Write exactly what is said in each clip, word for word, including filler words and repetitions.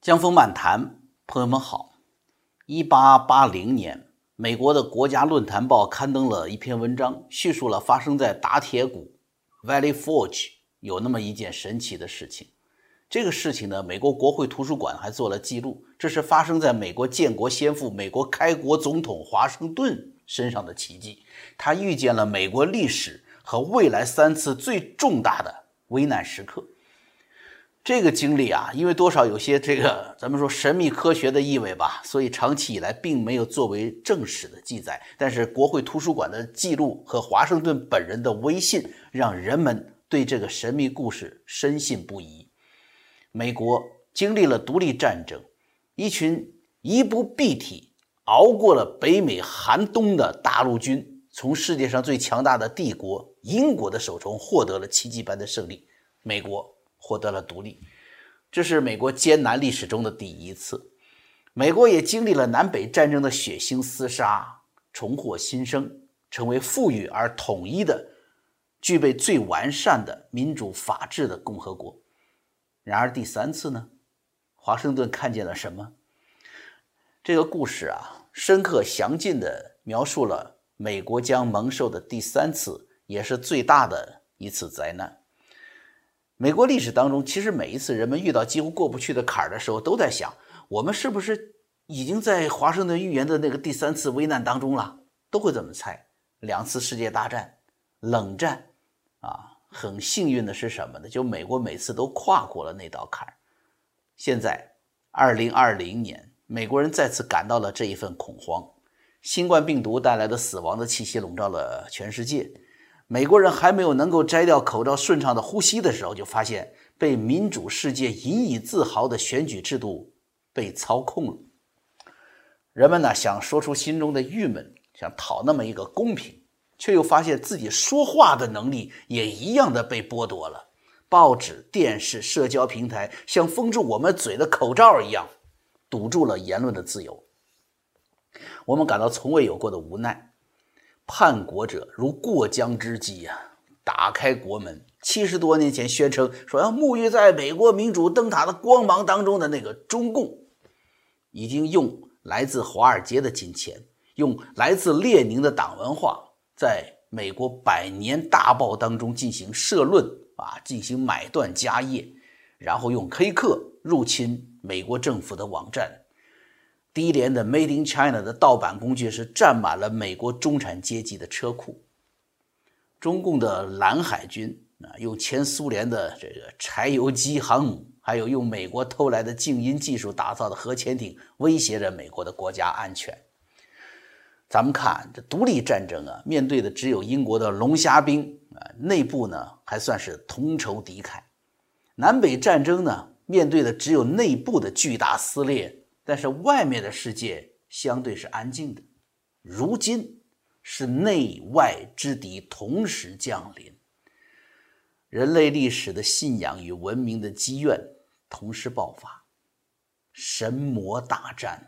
江峰漫谈，朋友们好。一八八零年，美国的国家论坛报刊登了一篇文章，叙述了发生在打铁谷 Valley Forge 有那么一件神奇的事情。这个事情呢，美国国会图书馆还做了记录，这是发生在美国建国先父、美国开国总统华盛顿身上的奇迹。他预见了美国历史和未来三次最重大的危难时刻。这个经历啊，因为多少有些这个咱们说神秘科学的意味吧，所以长期以来并没有作为正史的记载。但是国会图书馆的记录和华盛顿本人的微信，让人们对这个神秘故事深信不疑。美国经历了独立战争，一群衣不蔽体熬过了北美寒冬的大陆军，从世界上最强大的帝国英国的手中获得了奇迹般的胜利，美国获得了独立。这是美国艰难历史中的第一次。美国也经历了南北战争的血腥厮杀，重获新生，成为富裕而统一的、具备最完善的民主法治的共和国。然而第三次呢，华盛顿看见了什么？这个故事啊，深刻详尽地描述了美国将蒙受的第三次，也是最大的一次灾难。美国历史当中，其实每一次人们遇到几乎过不去的坎儿的时候，都在想，我们是不是已经在华盛顿预言的那个第三次危难当中了？都会这么猜。两次世界大战、冷战啊，很幸运的是什么呢？就美国每次都跨过了那道坎儿。现在二零二零年，美国人再次感到了这一份恐慌。新冠病毒带来的死亡的气息笼罩了全世界。美国人还没有能够摘掉口罩顺畅的呼吸的时候，就发现被民主世界引以自豪的选举制度被操控了。人们呢，想说出心中的郁闷，想讨那么一个公平，却又发现自己说话的能力也一样的被剥夺了。报纸、电视、社交平台像封住我们嘴的口罩一样，堵住了言论的自由。我们感到从未有过的无奈。叛国者如过江之鲫啊，打开国门。七十多年前宣称说要沐浴在美国民主灯塔的光芒当中的那个中共，已经用来自华尔街的金钱，用来自列宁的党文化，在美国百年大报当中进行社论啊，进行买断家业，然后用黑客入侵美国政府的网站。低廉的 Made in China 的盗版工具是占满了美国中产阶级的车库。中共的蓝海军啊，用前苏联的这个柴油机航母，还有用美国偷来的静音技术打造的核潜艇，威胁着美国的国家安全。咱们看这独立战争啊，面对的只有英国的龙虾兵啊，内部呢还算是同仇敌忾。南北战争呢，面对的只有内部的巨大撕裂。但是外面的世界相对是安静的，如今是内外之敌同时降临，人类历史的信仰与文明的积怨同时爆发，神魔大战。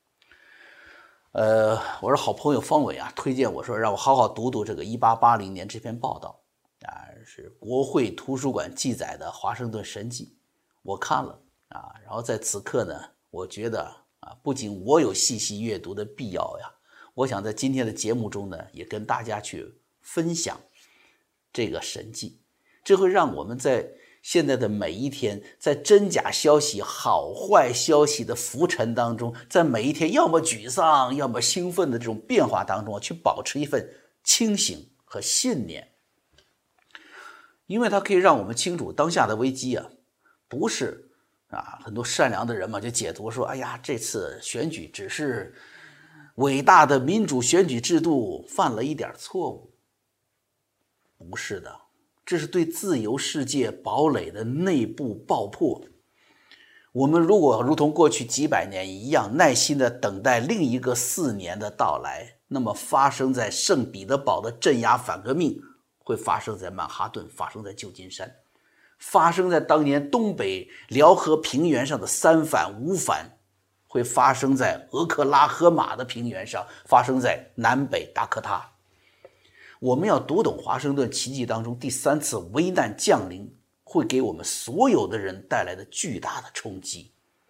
呃，我是好朋友方伟啊，推荐我说让我好好读读这个一八八零年这篇报道啊，是国会图书馆记载的华盛顿神迹。我看了啊，然后在此刻呢，我觉得啊，不仅我有细细阅读的必要呀，我想在今天的节目中呢，也跟大家去分享这个神迹。这会让我们在现在的每一天，在真假消息、好坏消息的浮沉当中，在每一天要么沮丧，要么兴奋的这种变化当中，去保持一份清醒和信念。因为它可以让我们清楚当下的危机啊，不是啊，很多善良的人嘛，就解读说，哎呀，这次选举只是伟大的民主选举制度犯了一点错误。不是的，这是对自由世界堡垒的内部爆破。我们如果如同过去几百年一样，耐心地等待另一个四年的到来，那么发生在圣彼得堡的镇压反革命，会发生在曼哈顿，发生在旧金山，发生在当年东北辽河平原上的三反五反，会发生在俄克拉荷马的平原上，发生在南北达科他。我们要读懂华盛顿奇迹当中第三次危难降临会给我们所有的人带来的巨大的冲击。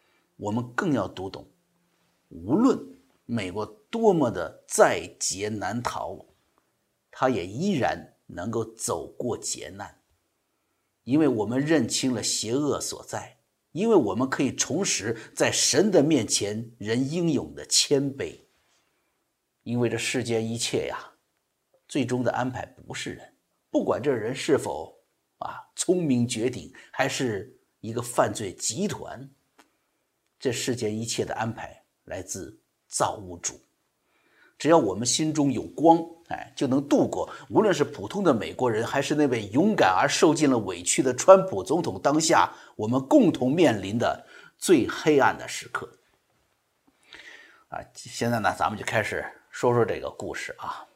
我们更要读懂，无论美国多么的在劫难逃，他也依然能够走过劫难，因为我们认清了邪恶所在，因为我们可以重拾在神的面前人应有的谦卑。因为这世间一切呀，最终的安排不是人，不管这人是否啊聪明绝顶，还是一个犯罪集团，这世间一切的安排来自造物主。只要我们心中有光，哎，就能度过无论是普通的美国人，还是那位勇敢而受尽了委屈的川普总统当下我们共同面临的最黑暗的时刻。啊，现在呢，咱们就开始说说这个故事啊。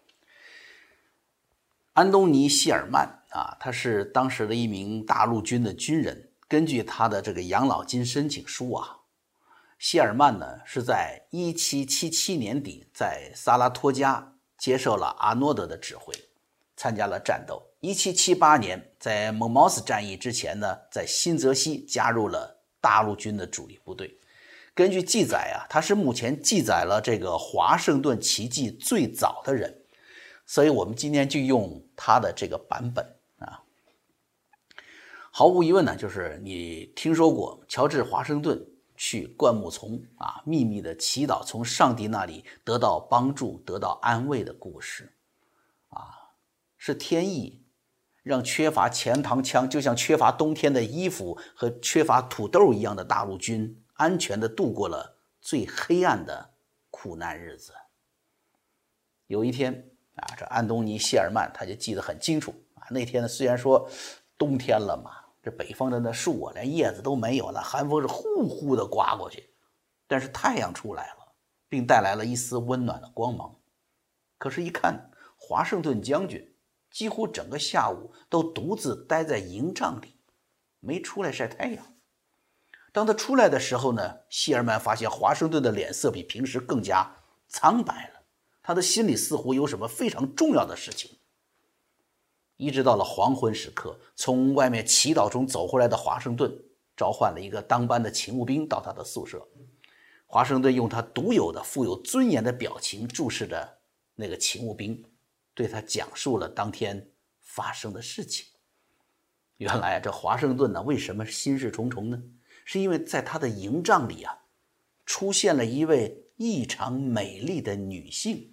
安东尼·谢尔曼啊，他是当时的一名大陆军的军人。根据他的这个养老金申请书啊，谢尔曼呢是在一七七七年底在萨拉托加接受了阿诺德的指挥，参加了战斗。一七七八年在蒙茅斯战役之前呢，在新泽西加入了大陆军的主力部队。根据记载啊，他是目前记载了这个华盛顿奇迹最早的人，所以我们今天就用他的这个版本啊。毫无疑问呢，就是你听说过乔治华盛顿去灌木丛啊，秘密的祈祷从上帝那里得到帮助，得到安慰的故事啊，是天意让缺乏前膛枪，就像缺乏冬天的衣服和缺乏土豆一样的大陆军安全地度过了最黑暗的苦难日子。有一天啊，这安东尼·谢尔曼他就记得很清楚啊。那天呢，虽然说冬天了嘛，这北方的那树啊，连叶子都没有了，寒风是呼呼的刮过去，但是太阳出来了，并带来了一丝温暖的光芒。可是，一看华盛顿将军几乎整个下午都独自待在营帐里，没出来晒太阳。当他出来的时候呢，谢尔曼发现华盛顿的脸色比平时更加苍白了，他的心里似乎有什么非常重要的事情。一直到了黄昏时刻，从外面祈祷中走回来的华盛顿召唤了一个当班的勤务兵到他的宿舍。华盛顿用他独有的富有尊严的表情注视着那个勤务兵，对他讲述了当天发生的事情。原来这华盛顿呢，为什么心事重重呢？是因为在他的营帐里啊，出现了一位异常美丽的女性。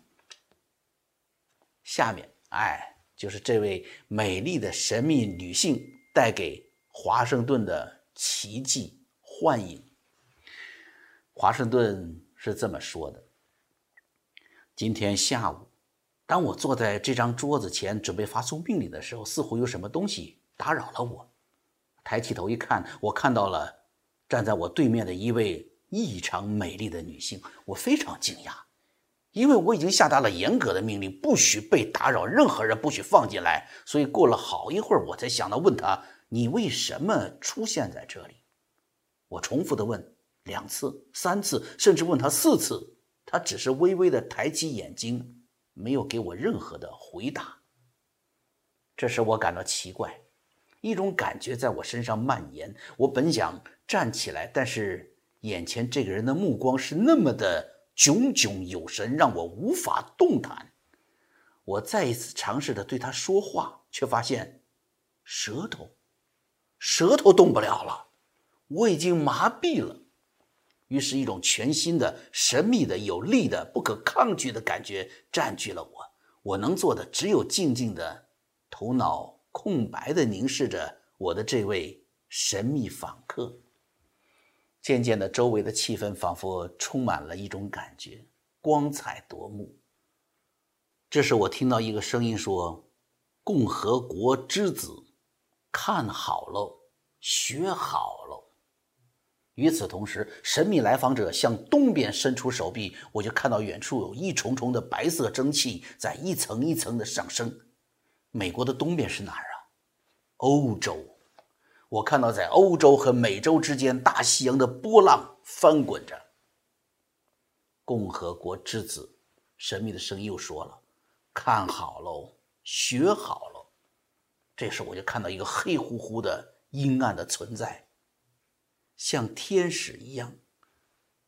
下面哎，就是这位美丽的神秘女性带给华盛顿的奇迹幻影。华盛顿是这么说的：今天下午，当我坐在这张桌子前准备发送命令的时候，似乎有什么东西打扰了我。抬起头一看，我看到了站在我对面的一位异常美丽的女性。我非常惊讶，因为我已经下达了严格的命令，不许被打扰，任何人不许放进来。所以过了好一会儿，我才想到问她：你为什么出现在这里？我重复的问两次、三次，甚至问她四次，她只是微微的抬起眼睛，没有给我任何的回答。这使我感到奇怪，一种感觉在我身上蔓延。我本想站起来，但是眼前这个人的目光是那么的炯炯有神，让我无法动弹。我再一次尝试着对他说话，却发现舌头舌头动不了了，我已经麻痹了。于是一种全新的、神秘的、有力的、不可抗拒的感觉占据了我。我能做的只有静静的，头脑空白的凝视着我的这位神秘访客。渐渐的，周围的气氛仿佛充满了一种感觉，光彩夺目。这时我听到一个声音说：共和国之子，看好喽，学好喽。与此同时，神秘来访者向东边伸出手臂，我就看到远处有一重重的白色蒸汽在一层一层的上升。美国的东边是哪儿啊？欧洲。我看到在欧洲和美洲之间大西洋的波浪翻滚着。共和国之子，神秘的声音又说了：看好喽，学好喽。这时我就看到一个黑乎乎的阴暗的存在，像天使一样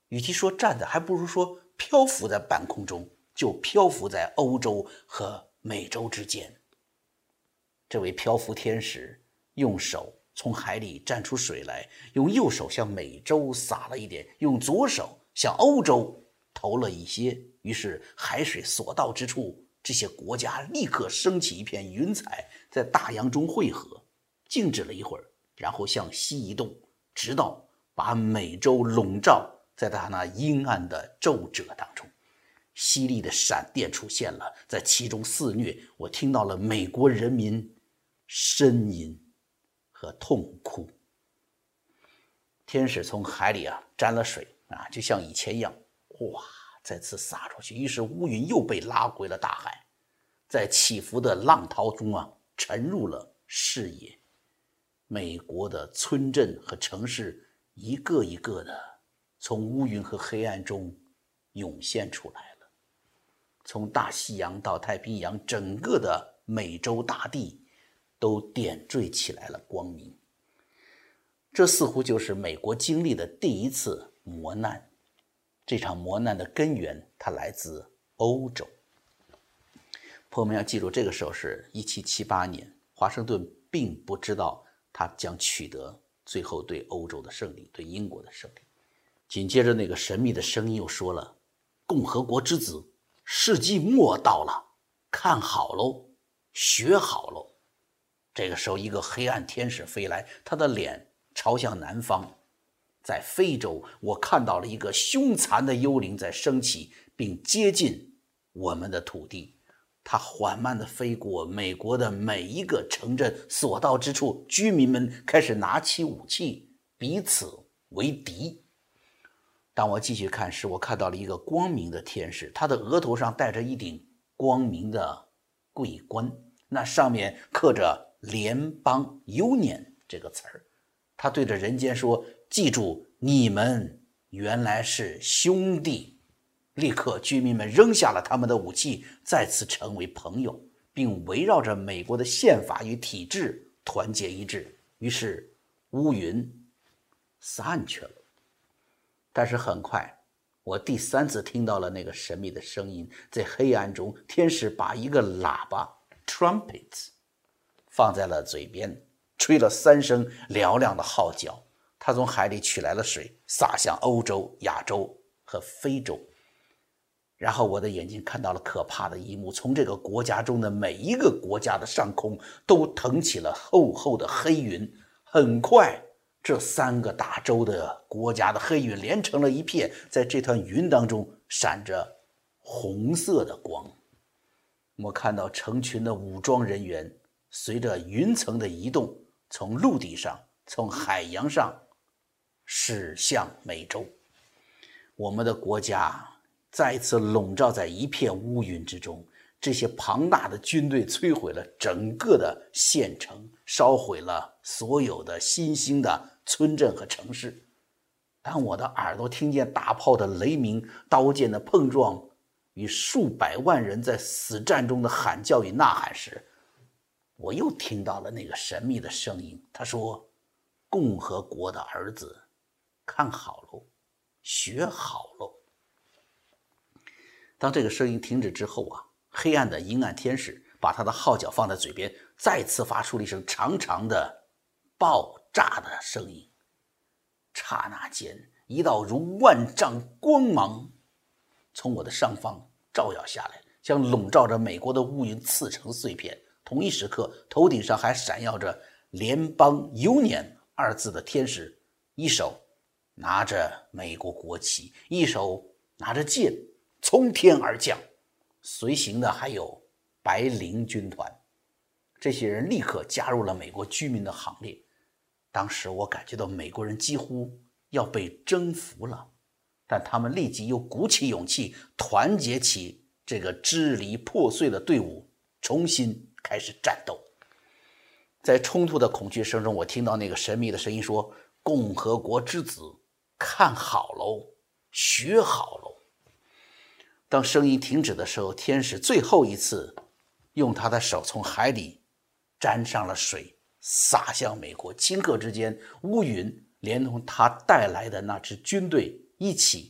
与其说站的，还不如说漂浮在半空中，就漂浮在欧洲和美洲之间。这位漂浮天使用手从海里蘸出水来，用右手向美洲撒了一点，用左手向欧洲投了一些，于是海水所到之处，这些国家立刻升起一片云彩，在大洋中汇合，静止了一会儿，然后向西移动，直到把美洲笼罩在它那阴暗的皱褶当中。犀利的闪电出现了，在其中肆虐，我听到了美国人民呻吟和痛哭。天使从海里啊沾了水啊，就像以前一样，哇，再次洒出去，于是乌云又被拉回了大海，在起伏的浪涛中啊沉入了视野。美国的村镇和城市一个一个的从乌云和黑暗中涌现出来了，从大西洋到太平洋，整个的美洲大地都点缀起来了光明。这似乎就是美国经历的第一次磨难。这场磨难的根源，它来自欧洲。朋友们要记住，这个时候是一七七八年，华盛顿并不知道他将取得最后对欧洲的胜利，对英国的胜利。紧接着那个神秘的声音又说了，共和国之子，世纪末到了，看好喽，学好喽。这个时候一个黑暗天使飞来，他的脸朝向南方。在非洲，我看到了一个凶残的幽灵在升起，并接近我们的土地。它缓慢地飞过美国的每一个城镇，所到之处，居民们开始拿起武器，彼此为敌。当我继续看时，我看到了一个光明的天使，他的额头上戴着一顶光明的桂冠，那上面刻着联邦 Union 这个词儿。他对着人间说，记住，你们原来是兄弟。立刻居民们扔下了他们的武器，再次成为朋友，并围绕着美国的宪法与体制团结一致。于是乌云散去了。但是很快，我第三次听到了那个神秘的声音，在黑暗中，天使把一个喇叭 trumpet 放在了嘴边，吹了三声嘹亮的号角。他从海里取来了水，洒向欧洲、亚洲和非洲。然后我的眼睛看到了可怕的一幕，从这个国家中的每一个国家的上空都腾起了厚厚的黑云。很快，这三个大洲的国家的黑云连成了一片，在这团云当中闪着红色的光。我看到成群的武装人员随着云层的移动，从陆地上，从海洋上驶向美洲。我们的国家再一次笼罩在一片乌云之中，这些庞大的军队摧毁了整个的县城，烧毁了所有的新兴的村镇和城市。当我的耳朵听见大炮的雷鸣、刀剑的碰撞与数百万人在死战中的喊叫与呐喊时，我又听到了那个神秘的声音，他说，共和国的儿子，看好喽，学好喽。当这个声音停止之后啊，黑暗的阴暗天使把他的号角放在嘴边，再次发出了一声长长的爆炸的声音。刹那间，一道如万丈光芒从我的上方照耀下来，将笼罩着美国的乌云刺成碎片。同一时刻，头顶上还闪耀着联邦 Union 二字的天使，一手拿着美国国旗，一手拿着剑，从天而降。随行的还有白绫军团，这些人立刻加入了美国居民的行列。当时我感觉到美国人几乎要被征服了，但他们立即又鼓起勇气，团结起这个支离破碎的队伍，重新开始战斗。在冲突的恐惧声中，我听到那个神秘的声音说，共和国之子，看好喽，学好喽。当声音停止的时候，天使最后一次用他的手从海里沾上了水，洒向美国。顷刻之间，乌云连同他带来的那支军队一起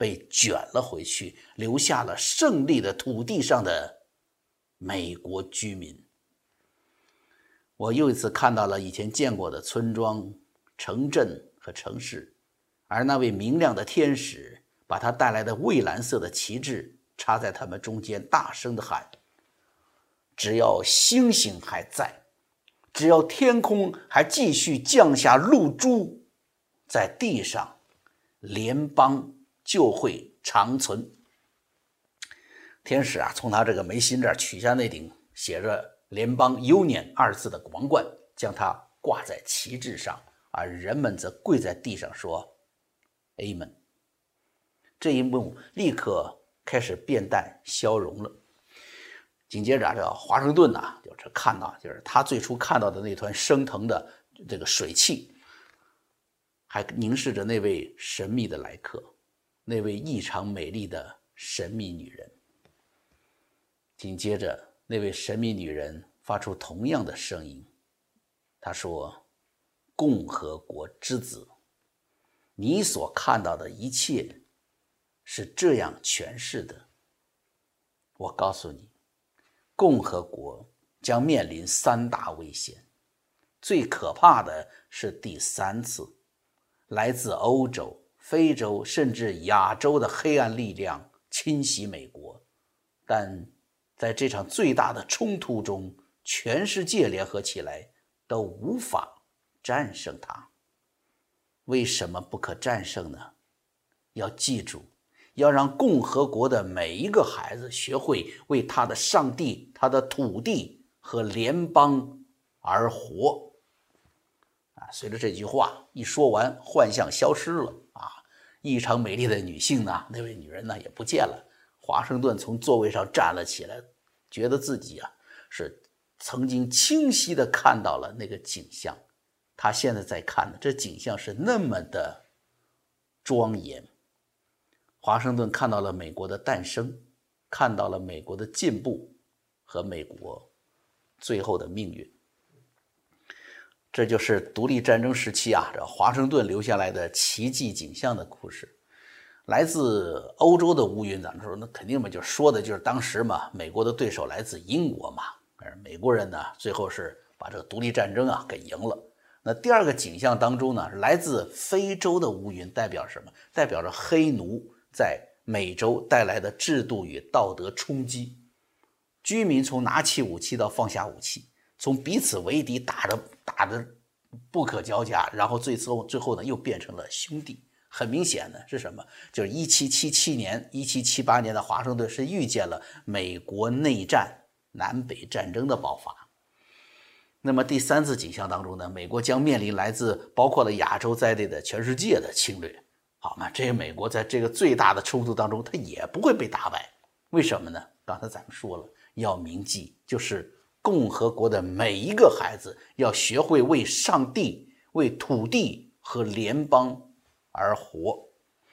被卷了回去，留下了胜利的土地上的美国居民。我又一次看到了以前见过的村庄、城镇和城市，而那位明亮的天使把他带来的蔚蓝色的旗帜插在他们中间，大声地喊：只要星星还在，只要天空还继续降下露珠，在地上联邦就会长存。天使啊，从他这个眉心这儿取下那顶写着联邦 Union 二字的王冠，将它挂在旗帜上，而人们则跪在地上说 Amen。 这一幕立刻开始变淡消融了。紧接着啊，这个华盛顿啊，就是看到，就是他最初看到的那团升腾的这个水汽，还凝视着那位神秘的来客，那位异常美丽的神秘女人。紧接着，那位神秘女人发出同样的声音，她说：共和国之子，你所看到的一切是这样诠释的。我告诉你，共和国将面临三大危险，最可怕的是第三次，来自欧洲、非洲甚至亚洲的黑暗力量侵袭美国，但在这场最大的冲突中，全世界联合起来都无法战胜它。为什么不可战胜呢？要记住，要让共和国的每一个孩子学会为他的上帝、他的土地和联邦而活。啊，随着这句话一说完，幻象消失了啊，异常美丽的女性呢，那位女人呢也不见了。华盛顿从座位上站了起来，觉得自己啊是曾经清晰地看到了那个景象。他现在在看的这景象是那么的庄严。华盛顿看到了美国的诞生，看到了美国的进步和美国最后的命运。这就是独立战争时期啊，这华盛顿留下来的奇迹景象的故事。来自欧洲的乌云，咱们说那肯定嘛，就说的就是当时嘛，美国的对手来自英国嘛，而美国人呢，最后是把这个独立战争啊给赢了。那第二个景象当中呢，来自非洲的乌云代表什么？代表着黑奴在美洲带来的制度与道德冲击，居民从拿起武器到放下武器，从彼此为敌打着打着不可交加，然后最后最后呢又变成了兄弟。很明显的是什么？就是一七七七年、一七七八年的华盛顿是预见了美国内战、南北战争的爆发。那么第三次景象当中呢，美国将面临来自包括了亚洲在内的全世界的侵略。好嘛，这个美国在这个最大的冲突当中，它也不会被打败。为什么呢？刚才咱们说了，要铭记，就是共和国的每一个孩子要学会为上帝、为土地和联邦而活。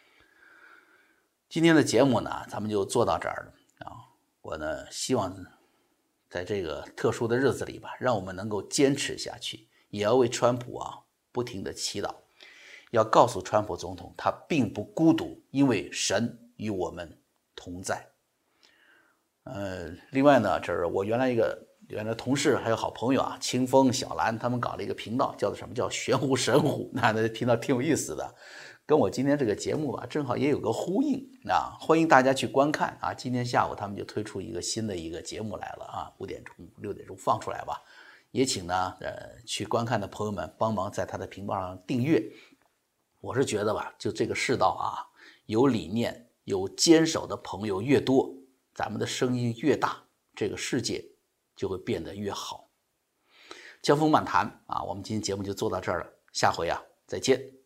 今天的节目呢，咱们就做到这儿了啊！我呢，希望在这个特殊的日子里吧，让我们能够坚持下去，也要为川普啊不停的祈祷，要告诉川普总统，他并不孤独，因为神与我们同在。呃，另外呢，这是我原来一个原来同事还有好朋友啊，清风、小兰他们搞了一个频道，叫做什么叫玄乎神乎，那那频道挺有意思的，跟我今天这个节目啊正好也有个呼应啊，欢迎大家去观看啊。今天下午他们就推出一个新的一个节目来了啊，五点钟六点钟放出来吧，也请呢呃去观看的朋友们帮忙在他的频道上订阅。我是觉得吧，就这个世道啊，有理念有坚守的朋友越多，咱们的声音越大，这个世界就会变得越好。江峰漫谈啊，我们今天节目就做到这儿了，下回啊再见。